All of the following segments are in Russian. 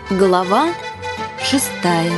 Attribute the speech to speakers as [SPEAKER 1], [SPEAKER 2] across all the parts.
[SPEAKER 1] Глава 6.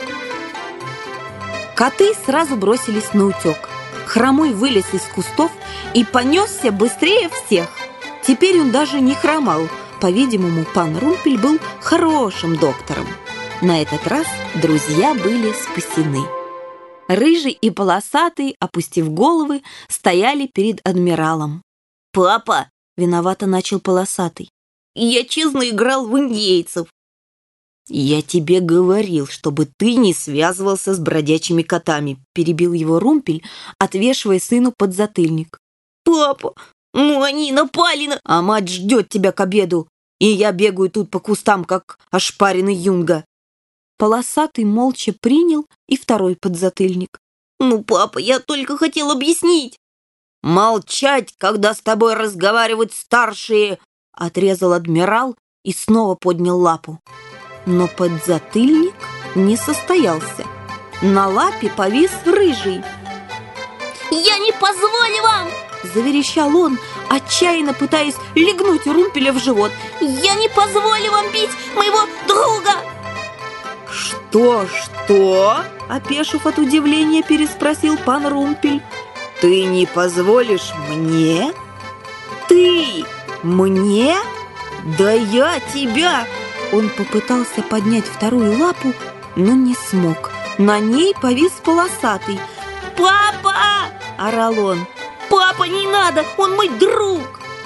[SPEAKER 1] Коты сразу бросились на утек. Хромой вылез из кустов и понесся быстрее всех. Теперь он даже не хромал. По-видимому, пан Румпель был хорошим доктором. На этот раз друзья были спасены. Рыжий и полосатый, опустив головы, стояли перед адмиралом. «Папа!» — виновато начал полосатый. «Я честно играл в индейцев». «Я тебе говорил, чтобы ты не связывался с бродячими котами», — перебил его Румпель, отвешивая сыну подзатыльник. «Папа, ну они напали на...» «А мать ждет тебя к обеду, и я бегаю тут по кустам, как ошпаренный юнга». Полосатый молча принял и второй подзатыльник. «Ну, папа, я только хотел объяснить». «Молчать, когда с тобой разговаривают старшие», — отрезал адмирал и снова поднял лапу. Но подзатыльник не состоялся. На лапе повис Рыжий. «Я не позволю вам!» — заверещал он, отчаянно пытаясь легнуть Румпеля в живот. «Я не позволю вам бить моего друга!» «Что?» — опешив от удивления, переспросил пан Румпель. «Ты не позволишь мне? Ты мне? Да я тебя!» Он попытался поднять вторую лапу, но не смог. На ней повис полосатый. «Папа!» – орал он. «Папа, не надо! Он мой друг!»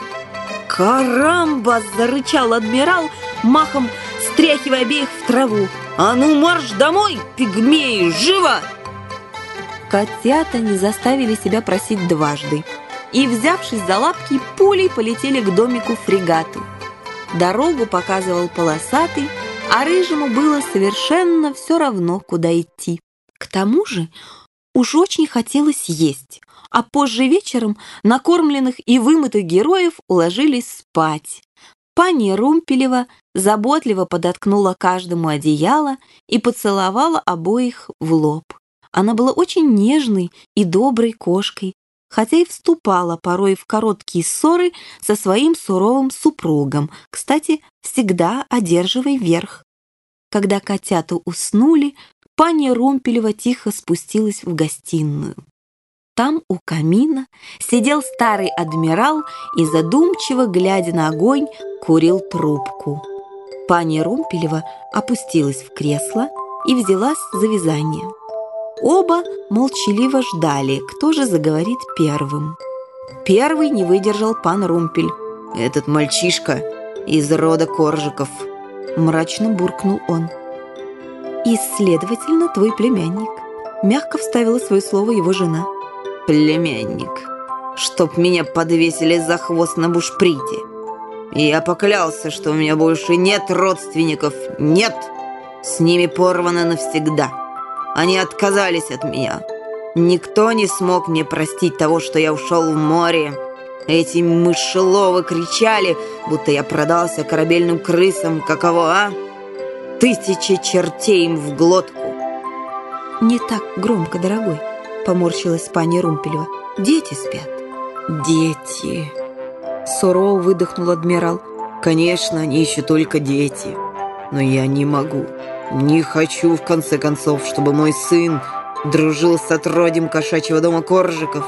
[SPEAKER 1] «Карамба!» – зарычал адмирал, махом стряхивая обеих в траву. «А ну марш домой, пигмеи! Живо!» Котята не заставили себя просить дважды и, взявшись за лапки, пулей полетели к домику фрегату. Дорогу показывал полосатый, а Рыжему было совершенно все равно, куда идти. К тому же уж очень хотелось есть, а позже вечером накормленных и вымытых героев уложились спать. Пани Румпелева заботливо подоткнула каждому одеяло и поцеловала обоих в лоб. Она была очень нежной и доброй кошкой, хотя и вступала порой в короткие ссоры со своим суровым супругом, кстати, всегда одерживая верх. Когда котята уснули, пани Румпелева тихо спустилась в гостиную. Там у камина сидел старый адмирал и, задумчиво глядя на огонь, курил трубку. Пани Румпелева опустилась в кресло и взялась за вязание. Оба молчаливо ждали, кто же заговорит первым. Первый не выдержал пан Румпель. «Этот мальчишка из рода Коржиков», — мрачно буркнул он. «И, следовательно, твой племянник», — мягко вставила свое слово его жена. «Племянник, чтоб меня подвесили за хвост на бушприте. Я поклялся, что у меня больше нет родственников, нет, с ними порвано навсегда. Они отказались от меня. Никто не смог мне простить того, что я ушел в море. Эти мышеловы кричали, будто я продался корабельным крысам. Каково, а? 1000 чертей им в глотку». «Не так громко, дорогой», — поморщилась пани Румпелева. «Дети спят». «Дети», — сурово выдохнул адмирал. «Конечно, они еще только дети, но я не могу. Не хочу, в конце концов, чтобы мой сын дружил с отродьем кошачьего дома Коржиков».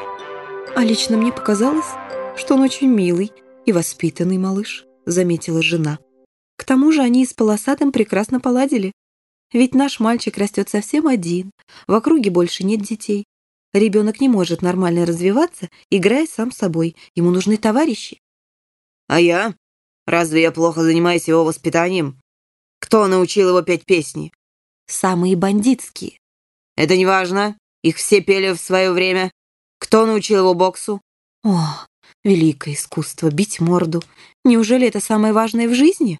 [SPEAKER 1] «А лично мне показалось, что он очень милый и воспитанный малыш», — заметила жена. «К тому же они с полосатым прекрасно поладили. Ведь наш мальчик растет совсем один, в округе больше нет детей. Ребенок не может нормально развиваться, играя сам собой. Ему нужны товарищи».
[SPEAKER 2] «А я? Разве я плохо занимаюсь его воспитанием? Кто научил его петь песни?»
[SPEAKER 1] «Самые бандитские».
[SPEAKER 2] «Это не важно. Их все пели в свое время. Кто научил его боксу?»
[SPEAKER 1] «О, великое искусство — бить морду. Неужели это самое важное в жизни?»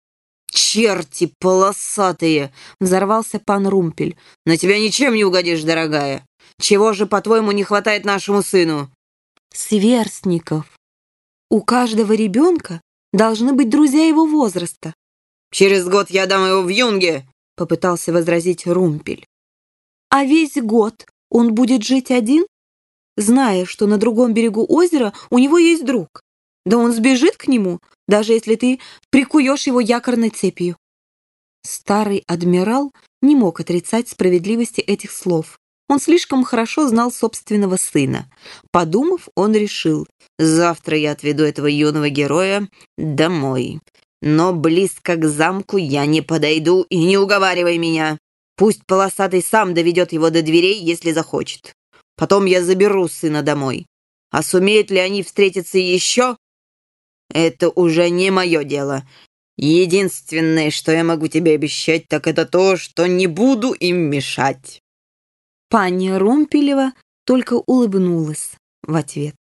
[SPEAKER 2] «Черти полосатые!» — взорвался пан Румпель. «На тебя ничем не угодишь, дорогая. Чего же, по-твоему, не хватает нашему сыну?»
[SPEAKER 1] «Сверстников. У каждого ребенка должны быть друзья его возраста».
[SPEAKER 2] «Через год я дам его в юнге», —
[SPEAKER 1] попытался возразить Румпель. «А весь год он будет жить один, зная, что на другом берегу озера у него есть друг? Да он сбежит к нему, даже если ты прикуешь его якорной цепью». Старый адмирал не мог отрицать справедливости этих слов. Он слишком хорошо знал собственного сына. Подумав, он решил: «Завтра я отведу этого юного героя домой. Но близко к замку я не подойду, и не уговаривай меня. Пусть полосатый сам доведет его до дверей, если захочет. Потом я заберу сына домой. А сумеют ли они встретиться еще? Это уже не мое дело. Единственное, что я могу тебе обещать, так это то, что не буду им мешать». Панни Румпелева только улыбнулась в ответ.